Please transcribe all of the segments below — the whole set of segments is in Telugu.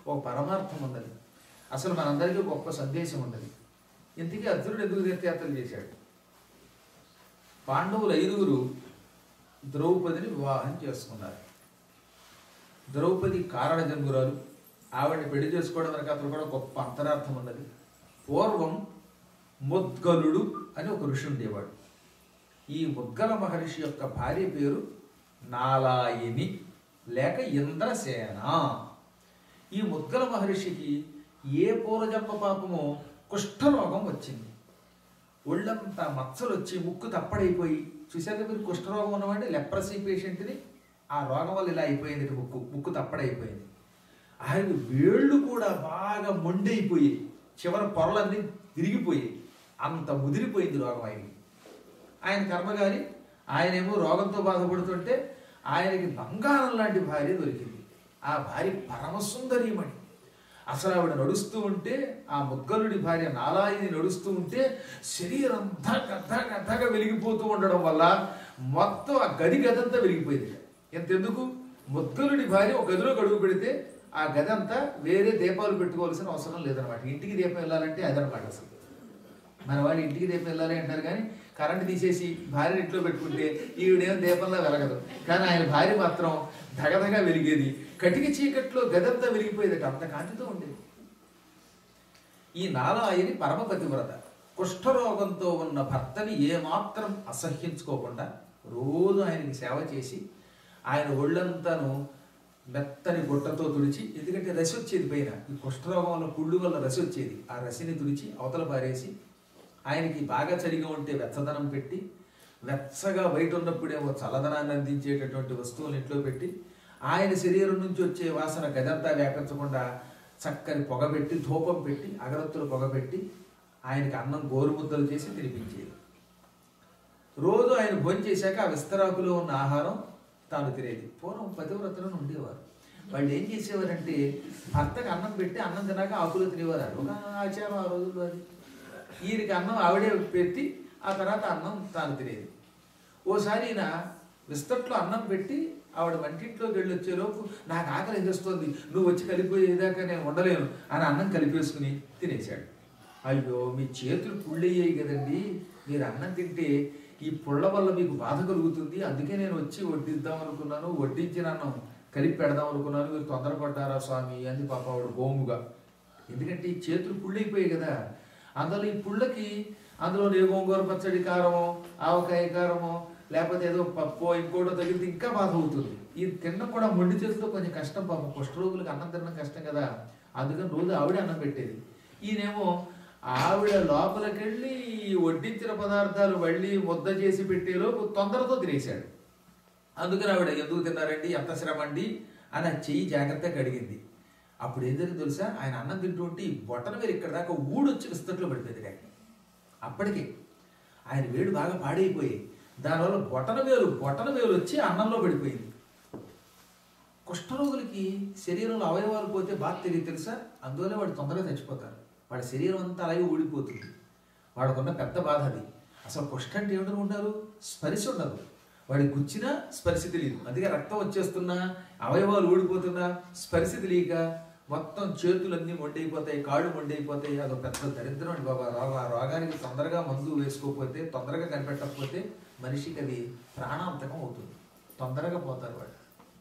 ఒక పరమార్థం ఉన్నది, అసలు మనందరికీ గొప్ప సందేశం ఉన్నది. ఇంతకీ అర్జునుడు ఎందుకు తీర్థయాత్రలు చేశాడు? పాండవులు 5గురు ద్రౌపదిని వివాహం చేసుకున్నారు. ద్రౌపది కారణ జన్మురాలు. ఆవిడని పెళ్లి చేసుకోవడం వెనక అతను కూడా గొప్ప అంతరార్థం ఉన్నది. పూర్వం ముద్గలుడు అని ఒక ఋషి ఉండేవాడు. ఈ ముద్గల మహర్షి యొక్క భార్య పేరు నాలాయిని లేక ఇంద్రసేన. ఈ ముద్గల మహర్షికి ఏ పూర్వజన్మ పాపమో కుష్ఠరోగం వచ్చింది. ఒళ్ళంతా మచ్చలు వచ్చి ముక్కు తప్పడైపోయి, చూశాక మీరు కుష్ఠరోగం ఉన్నవాడి లెప్రసీ పేషెంట్ని ఆ రోగం వల్ల ఇలా అయిపోయింది, ముక్కు తప్పడైపోయింది. ఆయన వేళ్ళు కూడా బాగా మొండైపోయి చివరి పొరలన్నీ తిరిగిపోయి అంత ముదిరిపోయింది రోగం ఆయనకి. ఆయన కర్మగారి ఆయనేమో రోగంతో బాధపడుతుంటే ఆయనకి బంగారం లాంటి భార్య దొరికింది. ఆ భార్య పరమసుందరీమణి. అసలు ఆవిడ నడుస్తూ ఉంటే, ఆ ముద్గలుడి భార్య నాలాయిని నడుస్తూ ఉంటే శరీరం గద్దగా వెలిగిపోతూ ఉండడం వల్ల మొత్తం ఆ గదంతా వెలిగిపోయింది. ఎంతెందుకు, ముద్గలుడి భార్య ఒక గదిలో గడుగు పెడితే ఆ గది అంతా వేరే దీపాలు పెట్టుకోవాల్సిన అవసరం లేదనమాట. ఇంటికి దీపం వెళ్ళాలంటే అదనమాట. అసలు మన వాళ్ళు ఇంటికి దీపం వెళ్ళాలి అంటారు, కానీ కరెంట్ తీసేసి భార్యను ఇంట్లో పెట్టుకుంటే ఈవిడేమో దీపంలో వెలగదు. కానీ ఆయన భార్య మాత్రం ధగధగా వెలిగేది. కటిక చీకట్లో గదంతా వెలిగిపోయేదట, అంత కాంతితో ఉండేది. ఈ నాలాయిని పరమపతివ్రత. కుష్ఠరోగంతో ఉన్న భర్తని ఏమాత్రం అసహ్యించుకోకుండా రోజు ఆయనకి సేవ చేసి ఆయన ఒళ్ళంతాను మెత్తని గుట్టతో తుడిచి, ఎందుకంటే రసి వచ్చేది పైన, ఈ కుష్ఠరోగం వల్ల కుళ్ళు వల్ల రసి వచ్చేది, ఆ రసిని తుడిచి అవతల పారేసి ఆయనకి బాగా చలిగా ఉంటే వెచ్చదనం పెట్టి, వెచ్చగా బయట ఉన్నప్పుడేమో చల్లదనాన్ని అందించేటటువంటి వస్తువులు ఇంట్లో పెట్టి, ఆయన శరీరం నుంచి వచ్చే వాసన గదంతా వ్యాపించకుండా చక్కని పొగబెట్టి, ధూపం పెట్టి, అగరత్తులు పొగబెట్టి ఆయనకి అన్నం గోరుముద్దలు చేసి తినిపించేది. రోజు ఆయన భోజనం చేశాక ఆ విస్తరాకులో ఉన్న ఆహారం తాను తినేది. పూర్వం పతివ్రతలను ఉండేవారు. వాళ్ళు ఏం చేసేవారంటే భర్తకు అన్నం పెట్టి అన్నం తినాక ఆకులు తినేవారు. ఒక ఆచారం ఆ రోజుల్లో అది. ఈయనకి అన్నం ఆవిడే పెట్టి ఆ తర్వాత అన్నం తాను తినేది. ఓసారి ఈయన విస్తట్లో అన్నం పెట్టి ఆవిడ వంటింట్లోకి వెళ్ళి వచ్చేలోపు నాకు ఆకలి చేస్తోంది, నువ్వు వచ్చి కలిపోయేదాకా నేను ఉండలేను అని అన్నం కలిపేసుకుని తినేశాడు. అయ్యో, మీ చేతులు పుళ్ళయ్యాయి కదండి, మీరు అన్నం తింటే ఈ పుళ్ళ వల్ల మీకు బాధ కలుగుతుంది, అందుకే నేను వచ్చి వడ్డిద్దాం అనుకున్నాను, వడ్డించిన అన్నం కలిపి పెడదాం అనుకున్నాను, మీరు తొందరపడ్డారా స్వామి అంది పాప ఆవిడ గోముగా. ఎందుకంటే ఈ చేతులు పుళ్ళైపోయాయి కదా, అందులో ఈ పుళ్ళకి అందులో ఏ గోంగూర పచ్చడి కారమో ఆవకాయ కారమో లేకపోతే ఏదో పప్పు ఇంకోటో తగిలితే ఇంకా బాధ అవుతుంది. ఈ తినడం కూడా మొండి చేతితో కొంచెం కష్టం పాపం, కుష్ఠరోగులకు అన్నం తినడం కష్టం కదా, అందుకని రోజు ఆవిడే అన్నం పెట్టేది. ఈయనేమో ఆవిడ లోపలికెళ్ళి వడ్డించిన పదార్థాలు మళ్ళీ ముద్ద చేసి పెట్టేలోపు తొందరతో తినేశాడు. అందుకని ఆవిడ ఎందుకు తిన్నారండి, ఎంత శ్రమ అండి అని ఆ చెయ్యి జాగ్రత్తగా కడిగింది. అప్పుడు ఏం జరిగింది తెలుసా, ఆయన అన్నం తింటూ ఉంటే ఈ బొట్టన వేలు ఇక్కడ దాకా ఊడొచ్చి విస్తట్లో పడిపోయింది డాక్టర్. అప్పటికి ఆయన వేడు బాగా పాడైపోయి దానివల్ల బొటన వేలు వచ్చి అన్నంలో పడిపోయింది. కుష్ఠరోగులకి శరీరంలో అవయవాలు పోతే బాధ తెలియదు తెలుసా, అందువల్ల వాడు తొందరగా చచ్చిపోతారు. వాడి శరీరం అంతా అలాగే ఊడిపోతుంది. వాడుకున్న పెద్ద బాధ అది. అసలు కుష్ఠ అంటే ఏమిటో ఉంటారు, స్పర్శ ఉండదు. వాడికి గుచ్చినా స్పర్శ తెలియదు. అందుకే రక్తం వచ్చేస్తున్నా అవయవాలు ఊడిపోతున్నా స్పర్శ తెలియక మొత్తం చేతులన్నీ మొండైపోతాయి, కాళ్ళు మొండైపోతాయి. అదొక పెద్ద దరిద్రం అండి బాబా. ఆ రోగానికి తొందరగా మందు వేసుకోకపోతే, తొందరగా కనిపెట్టకపోతే మనిషికి అది ప్రాణాంతకం అవుతుంది. తొందరగా పోతారు వాడు.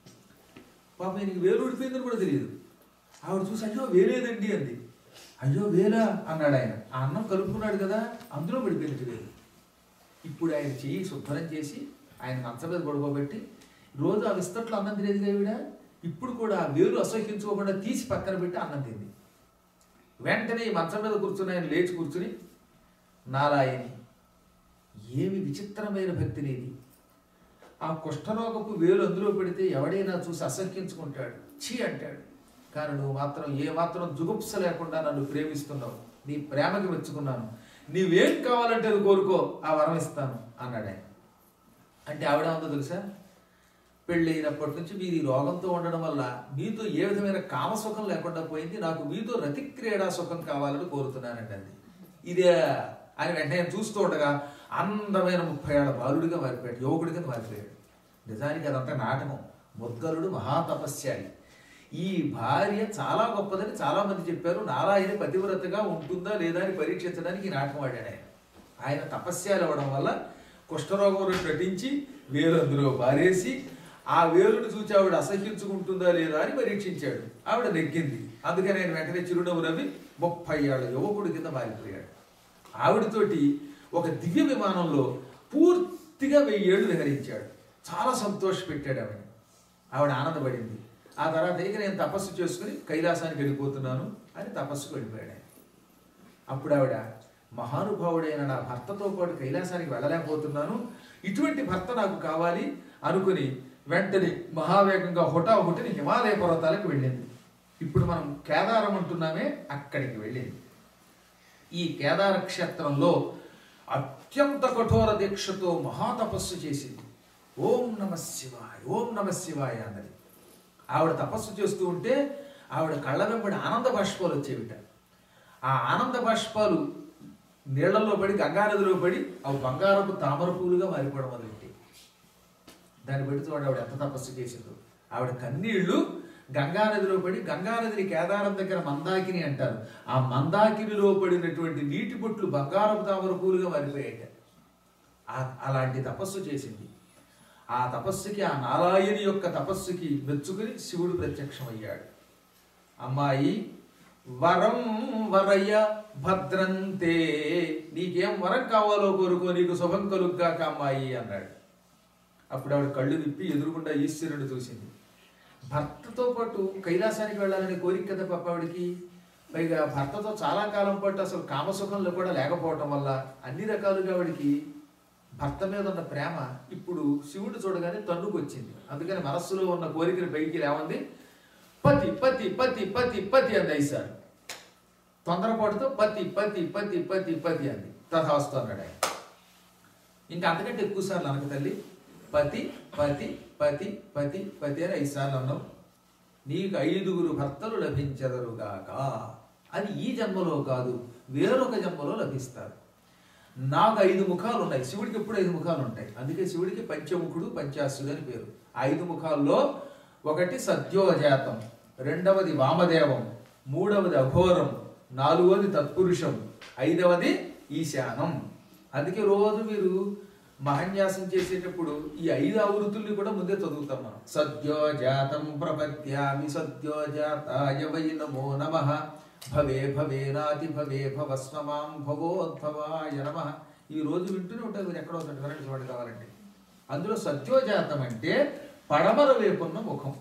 పాప ఈయనకి వేలు ఊడిపోయిందని కూడా తెలియదు. ఆవిడ చూసి అయ్యో వేలేదండి అంది. అయ్యో వేలా అన్నాడు ఆయన. ఆ అన్నం కలుపుకున్నాడు కదా, అందులో పడిపోయింది వేలు. ఇప్పుడు ఆయన చెయ్యి శుభ్రం చేసి ఆయన మంచం మీద పడుకోబెట్టి రోజు ఆ విస్తట్లో అన్నం తినేది ఆవిడ. ఇప్పుడు కూడా ఆ వేలు అసహ్యించుకోకుండా తీసి పక్కన పెట్టి అన్నం తింది. వెంటనే ఈ మంచం మీద కూర్చుని ఆయన లేచి కూర్చుని, నారాయణి ఏమి విచిత్రమైన భక్తి నీది, ఆ కుష్ఠరోగపు వేలు అందులో పెడితే ఎవడైనా చూసి అసహ్యించుకుంటాడు, ఛీ అంటాడు. కానీ నువ్వు మాత్రం ఏమాత్రం జుగుప్స లేకుండా నన్ను ప్రేమిస్తున్నావు, నీ ప్రేమకి మెచ్చుకున్నాను, నీవేం కావాలంటే అది కోరుకో, ఆ వరం ఇస్తాను అన్నాడు ఆయన. అంటే ఆవిడ ఉందో తెలుసా, పెళ్ళి అయినప్పటి నుంచి మీరు ఈ రోగంతో ఉండడం వల్ల మీతో ఏ విధమైన కామసుఖం లేకుండా పోయింది, నాకు మీతో రతి క్రీడా సుఖం కావాలని కోరుతున్నానండి అంది. ఇదే ఆయన వెంటనే చూస్తూ ఉండగా అందమైన 30 ఏళ్ల బాలుడిగా మారిపోయాడు, యువకుడిగా మారిపోయాడు. నిజానికి అదంతా నాటకం. ముద్గలుడు మహాతపస్యాలి. ఈ భార్య చాలా గొప్పదని చాలా మంది చెప్పారు. నారాయణ పతివ్రతగా ఉంటుందా లేదా అని పరీక్షించడానికి ఈ నాటకం ఆడాడు ఆయన. ఆయన తపస్యాలు అవ్వడం వల్ల కుష్ఠరోగం నటించి వేలు అందులో పారేసి ఆ వేలును చూసి ఆవిడ అసహ్యించుకుంటుందా లేదా అని పరీక్షించాడు. ఆవిడ నెగ్గింది. అందుకని ఆయన వెంటనే చిరునవ్వు నవ్వి 30 ఏళ్ల యువకుడి కింద మారిపోయాడు. ఆవిడతోటి ఒక దివ్య విమానంలో పూర్తిగా 1000 ఏళ్ళు విహరించాడు. చాలా సంతోషపెట్టాడు ఆవిడ. ఆవిడ ఆనందపడింది. ఆ తర్వాత ఇక నేను తపస్సు చేసుకుని కైలాసానికి వెళ్ళిపోతున్నాను అని తపస్సుకు వెళ్ళిపోయాడు ఆయన. అప్పుడు ఆవిడ మహానుభావుడైన నా భర్తతో పాటు కైలాసానికి వెళ్ళలేకపోతున్నాను, ఇటువంటి భర్త నాకు కావాలి అనుకుని వెంటనే మహావేగంగా హుటాహుటిని హిమాలయ పర్వతాలకు వెళ్ళింది. ఇప్పుడు మనం కేదారం అంటున్నామే, అక్కడికి వెళ్ళింది. ఈ కేదార క్షేత్రంలో అత్యంత కఠోర దీక్షతో మహాతపస్సు చేసింది. ఓం నమ శివాయ, ఓం నమ శివాయ అన్నది. ఆవిడ తపస్సు చేస్తూ ఉంటే ఆవిడ కళ్ళ వెంబడి ఆనంద బాష్పాలు వచ్చేవిట. ఆ ఆనంద బాష్పాలు నీళ్లలో పడి గంగానదిలో పడి అవి బంగారపు తామర పూలుగా మారిపోవడం మొదలెట్టి. దాన్ని బట్టి చూడండి ఆవిడ ఎంత తపస్సు చేసిందో. ఆవిడ కన్నీళ్లు గంగానదిలో పడి, గంగానదిని కేదారం దగ్గర మందాకిని అంటారు, ఆ మందాకినిలో పడినటువంటి నీటి బొట్లు బంగారపు తామర పూలుగా మారిపోయాయి. అలాంటి తపస్సు చేసింది. ఆ తపస్సుకి, ఆ నారాయణి యొక్క తపస్సుకి మెచ్చుకుని శివుడు ప్రత్యక్షమయ్యాడు. అమ్మాయి వరం వరయ్య భద్రంతే, నీకేం వరం కావాలో కోరుకో, నీకు శుభం కలుగ్గాక అమ్మాయి అన్నాడు. అప్పుడు ఆవిడ కళ్ళు విప్పి ఎదురుగుండా ఈశ్వరుడు చూసింది. భర్తతో పాటు కైలాసానికి వెళ్ళాలనే కోరిక కదా పాప ఆవిడికి. పైగా భర్తతో చాలా కాలం పాటు అసలు కామసుఖంలో కూడా లేకపోవటం వల్ల అన్ని రకాలుగా ఆవిడికి భర్త మీద ఉన్న ప్రేమ ఇప్పుడు శివుడు చూడగానే తన్నుకొచ్చింది. అందుకని మనస్సులో ఉన్న కోరికని పైకి లేవంది. పతి పతి పతి పతి పతి అంది. ఐసారు తొందరపాటుతో పతి పతి పతి పతి పతి అంది. తథాస్తు అన్నాడు ఆయన. ఇంకా అంతకంటే ఎక్కువ సార్లు అనక తల్లి, పతి పతి పతి పతి పతి అని 5 సార్లు అన్నావు. నీకు 5గురు భర్తలు లభించెదరుగాక. అది ఈ జన్మలో కాదు, వేరొక జన్మలో లభిస్తారు. నాకు 5 ముఖాలు ఉన్నాయి, శివుడికి ఎప్పుడు 5 ముఖాలు ఉంటాయి. అందుకే శివుడికి పంచముఖుడు పంచాసుడు అని పేరు. 5 ముఖాల్లో ఒకటి సద్యోజాతం, రెండవది వామదేవం, మూడవది అఘోరం, 4వది తత్పురుషం, 5వది ఈశానం. అందుకే రోజు మీరు మహన్యాసం చేసేటప్పుడు ఈ 5 ఆవృత్తుల్ని కూడా ముందే చదువుతాం మనం. సద్యోజాతం ప్రపద్యామి సద్యోజాతాయ వై నమో నమః, భవే భవేనాతి భవే భవస్వమాం భవోద్భవాయ నమః. ఈ రోజు వింటూనే ఉంటారు మీరు ఎక్కడో వినండి చూడండి కావాలంటే. అందులో సద్యోజాతం అంటే పడమర వైపున్న ముఖం.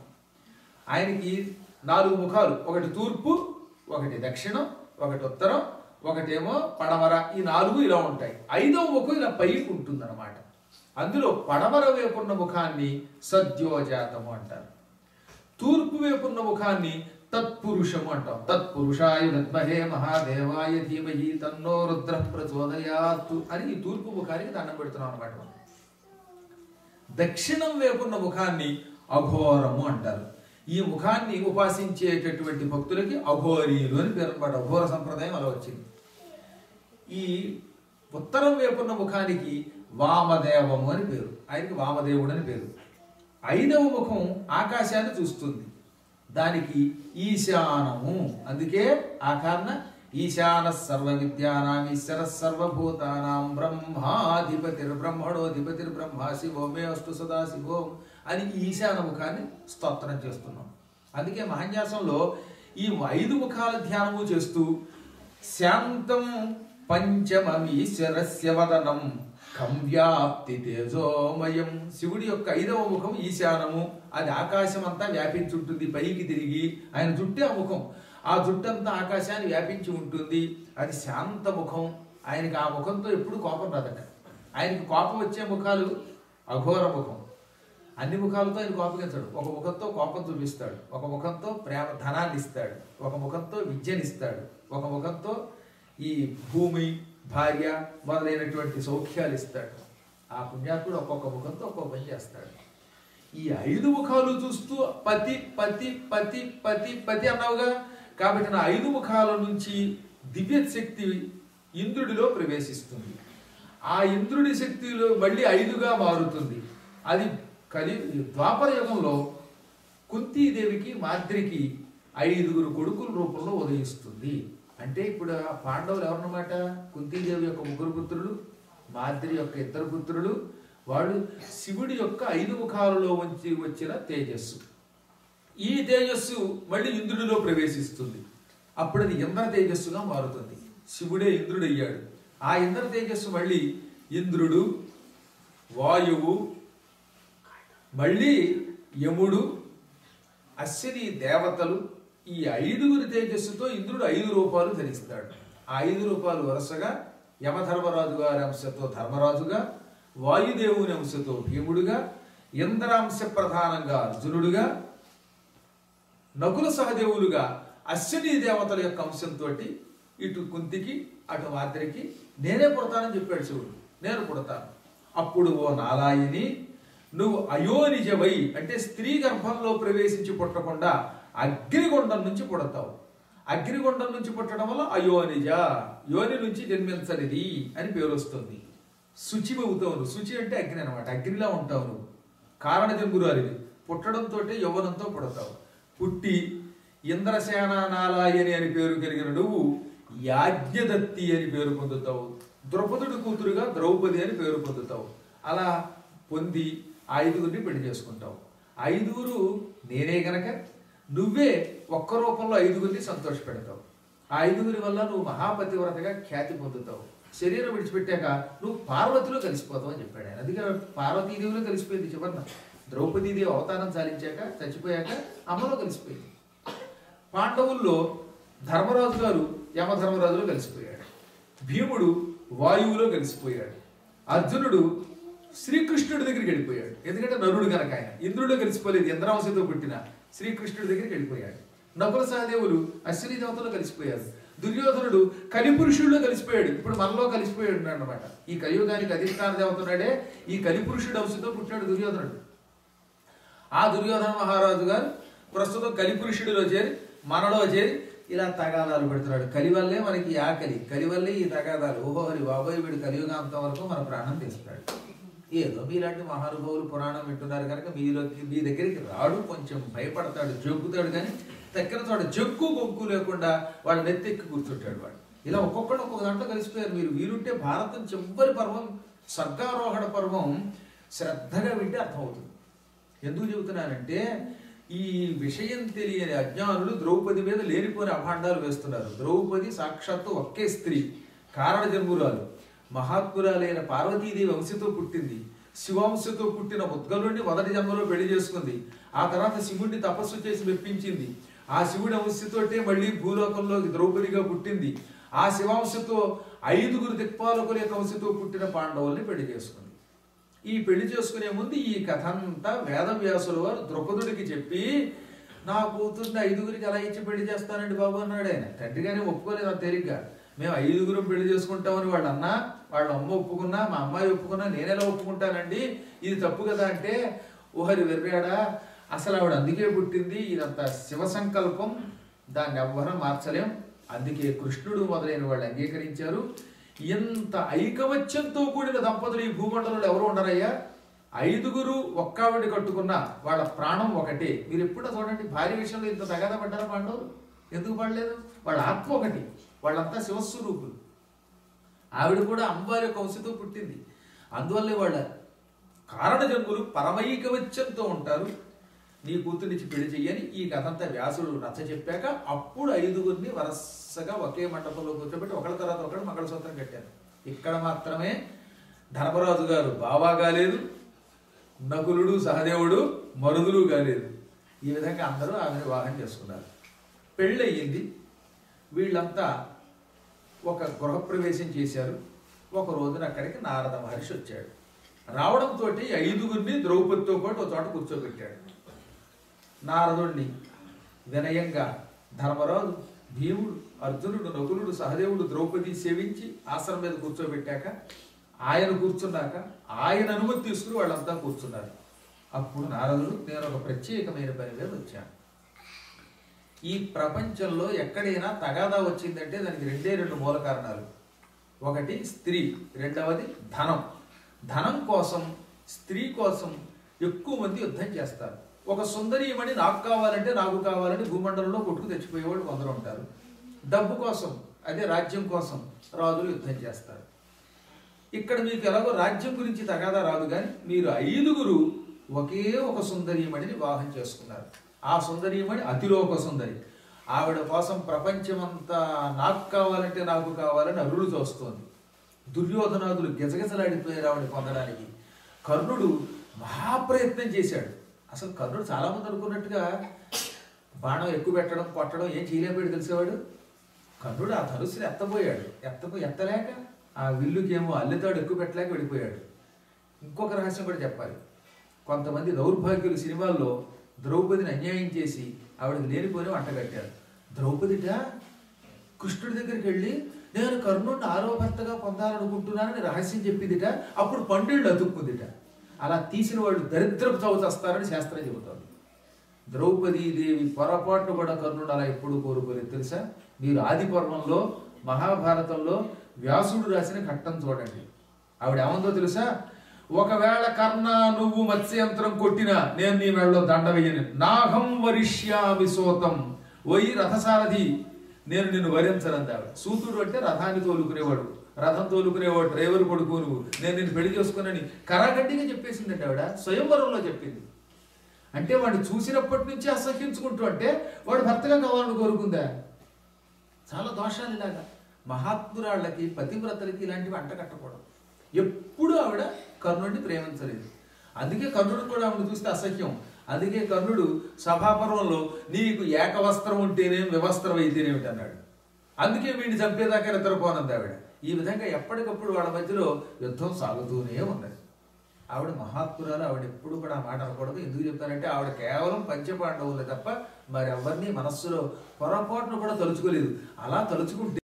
ఆయనకి 4 ముఖాలు, ఒకటి తూర్పు, ఒకటి దక్షిణం, ఒకటి ఉత్తరం, ఒకటేమో పడమర. ఈ 4 ఇలా ఉంటాయి. 5వ ముఖం ఇలా పైకి ఉంటుంది అన్నమాట. అందులో పడమర వైపున్న ముఖాన్ని సద్యోజాతము అంటారు. తూర్పు వైపున్న ముఖాన్ని తత్పురుషము అంటాం. తత్పురుషాయ విద్మహే మహాదేవాయ ధీమహి తన్నో రుద్రం ప్రచోదయాత్ అని ఈ తూర్పు ముఖానికి దండం పెడుతున్నాం అన్నమాట. దక్షిణం వైపున్న ముఖాన్ని అఘోరము అంటారు. ఈ ముఖాన్ని ఉపాసించేటటువంటి భక్తులకి అఘోరీలు అని పేరు అన్నమాట. అఘోర సంప్రదాయం అలా వచ్చింది. ఈ ఉత్తరం వైపున్న ముఖానికి వామదేవము అని పేరు, ఆయనకి వామదేవుడు అని పేరు. 5వ ముఖం ఆకాశాన్ని చూస్తుంది, దానికి ఈశానము. అందుకే ఆ కారణ ఈశాన సర్వ విద్యానాం ఈశ్వర సర్వభూతానాం బ్రహ్మాధిపతిర్ బ్రహ్మణోధిపతిర్ బ్రహ్మ శివో మే అస్తు సదా శివోం అని ఈశాన ముఖాన్ని స్తోత్రం చేస్తున్నాం. అందుకే మహాన్యాసంలో ఈ 5 ముఖాల ధ్యానము చేస్తూ శాంతం పంచమీశ్వరస్య వదనం ఖం వ్యాప్తి తేజోమయం. శివుడి యొక్క 5వ ముఖం ఈశానము. అది ఆకాశం అంతా వ్యాపించి ఉంటుంది, పైకి తిరిగి. ఆయన జుట్టే ఆ ముఖం, ఆ జుట్టంతా ఆకాశాన్ని వ్యాపించి ఉంటుంది. అది శాంత ముఖం. ఆయనకి ఆ ముఖంతో ఎప్పుడు కోపం రాదట. ఆయనకి కోపం వచ్చే ముఖాలు అఘోర ముఖం. అన్ని ముఖాలతో ఆయన కోపగించాడు. ఒక ముఖంతో కోపం చూపిస్తాడు, ఒక ముఖంతో ప్రేమ ధనాన్ని ఇస్తాడు, ఒక ముఖంతో విద్యనిస్తాడు, ఒక ముఖంతో ఈ భూమి భార్య మొదలైనటువంటి సౌఖ్యాలు ఇస్తాడు. ఆ పుణ్యాత్ముడు ఒక్కొక్క ముఖంతో ఒక్కొక్క పని చేస్తాడు. ఈ 5 ముఖాలు చూస్తూ పతి పతి పతి పతి పతి అన్నావుగా, కాబట్టి నా 5 ముఖాల నుంచి దివ్య శక్తి ఇంద్రుడిలో ప్రవేశిస్తుంది. ఆ ఇంద్రుడి శక్తిలో మళ్ళీ 5గా మారుతుంది. అది ద్వాపర యుగంలో కుంతీదేవికి మాద్రికి 5 కొడుకుల రూపంలో ఉదయిస్తుంది. అంటే ఇప్పుడు ఆ పాండవులు ఎవరన్నమాట? కుంతీదేవి యొక్క 3 పుత్రులు, మాద్రి యొక్క 2 పుత్రులు, వాడు శివుడి యొక్క 5 ముఖాలలో వంచి వచ్చిన తేజస్సు. ఈ తేజస్సు మళ్ళీ ఇంద్రుడిలో ప్రవేశిస్తుంది. అప్పుడు అది ఇంద్ర తేజస్సుగా మారుతుంది. శివుడే ఇంద్రుడు అయ్యాడు. ఆ ఇంద్ర తేజస్సు మళ్ళీ ఇంద్రుడు, వాయువు, మళ్ళీ యముడు, అశ్విని దేవతలు, ఈ 5 తేజస్సుతో ఇంద్రుడు 5 రూపాలు ధరిస్తాడు. ఆ 5 రూపాలు వరుసగా యమధర్మరాజు గారి అంశతో ధర్మరాజుగా, వాయుదేవుని అంశతో భీముడుగా, ఇంద్రాంశ ప్రధానంగా అర్జునుడుగా, నకుల సహదేవులుగా అశ్విని దేవతల యొక్క అంశంతో ఇటు కుంతికి అటు మాద్రికి నేనే పుడతానని చెప్పాడు శివుడు. నేను పుడతాను. అప్పుడు ఓ నారాయణి, నువ్వు అయోనిజవై అంటే స్త్రీ గర్భంలో ప్రవేశించి పుట్టకుండా అగ్నిగుండం నుంచి పుడతావు. అగ్నిగుండం నుంచి పుట్టడం వల్ల అయోనిజ, యోని నుంచి జన్మించనిది అని పేరు వస్తుంది. శుచి అవుతావు నువ్వు. శుచి అంటే అగ్ని అనమాట. అగ్నిలా ఉంటావు నువ్వు. కారణ జంగురాలివి. పుట్టడంతో యవ్వనంతో పుడతావు. పుట్టి ఇంద్రసేనానాలాయని అని పేరు కలిగిన నువ్వు యాజ్ఞదత్తి అని పేరు పొందుతావు. ద్రౌపదుడి కూతురుగా ద్రౌపది అని పేరు పొందుతావు. అలా పొంది 5 పెళ్లి చేసుకుంటావు. 5 నేనే గనక నువ్వే ఒక్క రూపంలో 5 సంతోష పెడతావు. ఆ 5 వల్ల నువ్వు మహాపతివ్రతగా ఖ్యాతి పొందుతావు. శరీరం విడిచిపెట్టాక నువ్వు పార్వతిలో కలిసిపోతావు అని చెప్పాడు ఆయన. అందుకే పార్వతీదేవిలో కలిసిపోయింది చివరిన. ద్రౌపదీదేవి అవతారం చాలించాక చచ్చిపోయాక అమ్మలో కలిసిపోయింది. పాండవుల్లో ధర్మరాజు గారు యమధర్మరాజులో కలిసిపోయాడు. భీముడు వాయువులో కలిసిపోయాడు. అర్జునుడు శ్రీకృష్ణుడి దగ్గరికి వెళ్ళిపోయాడు. ఎందుకంటే నరుడు కనుక ఆయన. ఇంద్రుడిలో కలిసిపోలేదు. ఇంద్రాంశతో పుట్టిన శ్రీకృష్ణుడి దగ్గరికి వెళ్ళిపోయాడు. నకుల సహదేవులు అశ్విని దేవతలో కలిసిపోయారు. దుర్యోధనుడు కలిపురుషుడిలో కలిసిపోయాడు. ఇప్పుడు మనలో కలిసిపోయాడు అన్నమాట. ఈ కలియుగానికి అధిష్టాన దేవత ఉన్నాడే, ఈ కలిపురుషుడు అంశతో పుట్టాడు దుర్యోధనుడు. ఆ దుర్యోధన మహారాజు గారు ప్రస్తుతం కలిపురుషుడిలో చేరి మనలో చేరి ఇలా తగాదాలు పెడుతున్నాడు. కలి వల్లే మనకి ఆకలి, కలి వల్లే ఈ తగాదాలు. ఓహో హరి బాబోయ్, వీడు కలియుగాంతం వరకు మన ప్రాణం తీస్తాడు. ఏదో మీలాంటి మహానుభావులు పురాణం వింటున్నారు కనుక మీ దగ్గరికి రాడు, కొంచెం భయపడతాడు, జొగ్గుతాడు. కానీ తక్కిన చోట జగ్గు గొగ్గు లేకుండా వాడు నెత్తెక్కి కూర్చుంటాడు. వాడు ఇలా ఒక్కొక్కడు ఒక్కొక్క దాంట్లో కలిసిపోయారు. మీరు వీరుంటే భారతం చివరి పర్వం స్వర్గారోహణ పర్వం శ్రద్ధగా వింటే అర్థమవుతుంది. ఎందుకు చెబుతున్నానంటే ఈ విషయం తెలియని అజ్ఞానులు ద్రౌపది మీద లేనిపోని అభాండాలు వేస్తున్నారు. ద్రౌపది సాక్షాత్తు ఒకే స్త్రీ, కారణ జన్మురాలు, మహాత్మురాలైన పార్వతీదేవి వంశతో పుట్టింది. శివాంశతో పుట్టిన ముద్గలుడిని మొదటి జన్మలో పెళ్లి చేసుకుంది. ఆ తర్వాత శివుడిని తపస్సు చేసి మెప్పించింది. ఆ శివుడి వంశతోటే మళ్ళీ భూలోకంలోకి ద్రౌపదిగా పుట్టింది. ఆ శివాంశతో 5 దిక్పాలకుల యొక్క వంశతో పుట్టిన పాండవుల్ని పెళ్లి చేసుకుంది. ఈ పెళ్లి చేసుకునే ముందు ఈ కథ అంతా వేదవ్యాసుల వారు ద్రౌపదుడికి చెప్పి, నా కూతుర్ని 5 ఎలా ఇచ్చి పెళ్లి చేస్తానండి బాబు అన్నాడు ఆయన. తండ్రిగానే ఒప్పుకోలేదు అంత తేలిగ్గా. మేము 5 పెళ్లి చేసుకుంటామని వాళ్ళు అన్నా, వాళ్ళ అమ్మ ఒప్పుకున్నా, మా అమ్మాయి ఒప్పుకున్నా, నేనెలా ఒప్పుకుంటానండి, ఇది తప్పు కదా అంటే, ఓహరి వెర్రాడా, అసలు ఆవిడ అందుకే పుట్టింది, ఇదంతా శివ సంకల్పం, దాన్ని ఎవ్వరం మార్చలేం, అందుకే కృష్ణుడు మొదలైన వాళ్ళు అంగీకరించారు. ఎంత ఐకమత్యంతో కూడిన దంపతులు ఈ భూమండలంలో ఎవరు ఉండరయ్యా. 5 ఒక్కావిడ కట్టుకున్నా వాళ్ళ ప్రాణం ఒకటే. మీరు ఎప్పుడో చూడండి, భార్య విషయంలో ఇంత తగాదా పడ్డారా పాండవులు? ఎందుకు పడలేదు? వాళ్ళ ఆత్మ ఒకటి, వాళ్ళంతా శివస్వరూపులు. ఆవిడ కూడా అమ్మవారి యొక్క వంశతో పుట్టింది. అందువల్లే వాళ్ళ కారణ జన్ములు పరమైకవత్యంతో ఉంటారు. నీ కూతుర్నిచ్చి పెళ్లి చెయ్యని ఈ కథంతా వ్యాసుడు నచ్చ చెప్పాక అప్పుడు 5 వరుసగా ఒకే మండపంలో కూర్చోబెట్టి ఒకళ్ళ తర్వాత ఒకళ్ళు మంగళసూత్రం కట్టారు. ఇక్కడ మాత్రమే ధర్మరాజు గారు బావా కాలేదు, నకులుడు సహదేవుడు మరుదులు కాలేదు. ఈ విధంగా అందరూ ఆమెను వివాహం చేసుకున్నారు. పెళ్ళయింది. వీళ్ళంతా ఒక గృహప్రవేశం చేశారు. ఒక రోజున అక్కడికి నారద మహర్షి వచ్చాడు. రావడంతో 5 ద్రౌపదితో పాటు ఒక చోట కూర్చోబెట్టాడు. నారదుణ్ణి వినయంగా ధర్మరాజు, భీముడు, అర్జునుడు, నకులుడు, సహదేవుడు, ద్రౌపది సేవించి ఆసనం మీద కూర్చోబెట్టాక ఆయన కూర్చున్నాక ఆయన అనుమతి తీసుకుని వాళ్ళంతా కూర్చున్నారు. అప్పుడు నారదుడు, నేను ఒక ప్రత్యేకమైన పని మీద వచ్చాను. ఈ ప్రపంచంలో ఎక్కడైనా తగాదా వచ్చిందంటే దానికి 2 మూల కారణాలు. ఒకటి స్త్రీ, రెండవది ధనం. ధనం కోసం, స్త్రీ కోసం ఎక్కువ మంది యుద్ధం చేస్తారు. ఒక సుందరీమణి నాకు కావాలంటే నాకు కావాలని భూమండలంలో కొట్టుకు తెచ్చిపోయేవాళ్ళు కొందరు ఉంటారు. డబ్బు కోసం, అదే రాజ్యం కోసం రాజులు యుద్ధం చేస్తారు. ఇక్కడ మీకు ఎలాగో రాజ్యం గురించి తగాదా రాదు, కానీ మీరు 5గురు ఒకే ఒక సుందరీమణిని వివాహం చేసుకున్నారు. ఆ సుందరీమణి అతిలోక సుందరి. ఆవిడ కోసం ప్రపంచమంతా నాకు కావాలంటే నాకు కావాలని అరులు చూస్తోంది. దుర్యోధనాదులు గిజగిజలాడిపోయారు ఆవిడ పొందడానికి. కర్ణుడు మహాప్రయత్నం చేశాడు. అసలు కర్ణుడు చాలామంది అనుకున్నట్టుగా బాణం ఎక్కువ పెట్టడం కొట్టడం ఏం చేయలేకపోయాడు తెలిసేవాడు. కర్ణుడు ఆ ధనుసుని ఎత్తలేక ఆ విల్లుకేమో అల్లెతాడు ఎక్కువ పెట్టలేక వెళ్ళిపోయాడు. ఇంకొక రహస్యం కూడా చెప్పాలి. కొంతమంది దౌర్భాగ్యులు సినిమాల్లో ద్రౌపదిని అన్యాయం చేసి ఆవిడకి లేనిపోయి వంటగట్టారు. ద్రౌపదిట కృష్ణుడి దగ్గరికి వెళ్ళి నేను కర్ణుడిని ఆరో భర్తగా పొందాలనుకుంటున్నానని రహస్యం చెప్పిందిట. అప్పుడు పండిళ్ళు అతుక్కుందిట. అలా తీసిన వాళ్ళు దరిద్రపు చావు చేస్తారని శాస్త్రం చెబుతోంది. ద్రౌపదీదేవి పొరపాటు కూడా కర్ణుడు అలా ఎప్పుడు కోరుకోలేదు తెలుసా. మీరు ఆది పర్వంలో మహాభారతంలో వ్యాసుడు రాసిన ఘట్టం చూడండి. ఆవిడ ఏమందో తెలుసా, ఒకవేళ కర్ణ నువ్వు మత్స్యంత్రం కొట్టినా నేను నీ మెడలో దండ వేయను. నాహం వరిష్యామి సోతం, ఓయి రథసారథి నేను నిన్ను వరించనంది ఆవిడ. సూతుడు అంటే రథాన్ని తోలుకునేవాడు, రథం తోలుకునేవాడు, డ్రైవర్ కొడుకు నువ్వు, నేను నిన్ను పెళ్లి చేసుకున్నాని కరాగడ్డిగా చెప్పేసిందండి ఆవిడ. స్వయంవరంలో చెప్పింది. అంటే వాడిని చూసినప్పటి నుంచి అసహ్యించుకుంటూ, అంటే వాడు భర్తగా కావాలని కోరుకుందా. చాలా దోషాలు ఇలాగా. మహాత్మురాళ్ళకి పతివ్రతలకి ఇలాంటివి అంటకట్టకూడదు. ఎప్పుడూ ఆవిడ కర్ణుడిని ప్రేమించలేదు. అందుకే కర్ణుడు కూడా ఆవిడ చూస్తే అసహ్యం. అందుకే కర్ణుడు సభాపర్వంలో నీకు ఏకవస్త్రం ఉంటేనేం వివస్త్రం అయితేనేమిటి అన్నాడు. అందుకే వీడిని చంపేదాకా నిద్రపోనంది ఆవిడ. ఈ విధంగా ఎప్పటికప్పుడు వాళ్ళ మధ్యలో యుద్ధం సాగుతూనే ఉన్నది. ఆవిడ మహాత్మురాలు. ఆవిడ ఎప్పుడు కూడా ఆ మాట అనకూడదు. ఎందుకు చెప్తానంటే ఆవిడ కేవలం పంచపాండవులే తప్ప మరెవరిని మనస్సులో పొరపాటును కూడా తలుచుకోలేదు. అలా తలుచుకుంటే